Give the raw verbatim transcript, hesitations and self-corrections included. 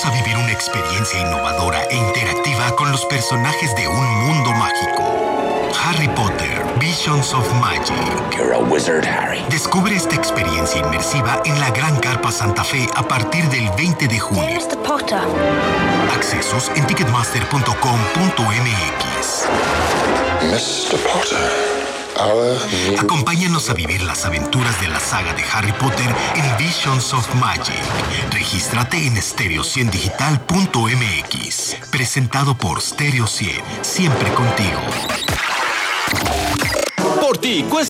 Acompáñanos a vivir una experiencia innovadora e interactiva con los personajes de un mundo mágico. Harry Potter, Visions of Magic. You're a wizard, Harry. Descubre esta experiencia inmersiva en la Gran Carpa Santa Fe a partir del veinte de junio. mister Potter. Accesos en ticketmaster punto com punto m x. mister Potter, our new... Acompáñanos a vivir las aventuras de la saga de Harry Potter en Visions of Magic. Regístrate en stereo cien digital punto m x. Presentado por Stereo cien, siempre contigo. Por ti, cuesta